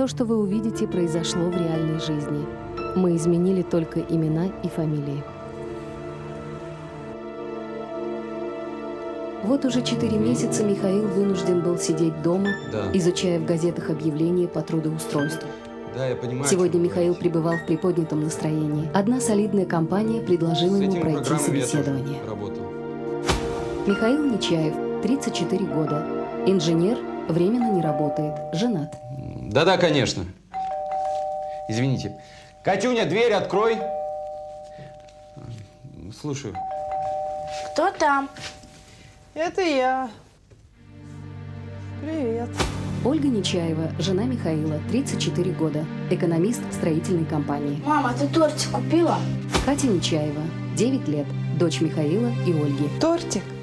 То, что вы увидите, произошло в реальной жизни. Мы изменили только имена и фамилии. Вот уже 4 месяца Михаил вынужден был сидеть дома, изучая в газетах объявления по трудоустройству. Да, я понимаю. Сегодня Михаил пребывал в приподнятом настроении. Одна солидная компания предложила ему пройти собеседование. Михаил Нечаев, 34 года. Инженер, временно не работает, женат. Да-да, конечно. Извините. Катюня, дверь открой. Слушаю. Кто там? Это я. Привет. Ольга Нечаева, жена Михаила, 34 года, экономист строительной компании. Мама, ты тортик купила? Катя Нечаева, 9 лет, дочь Михаила и Ольги. Тортик?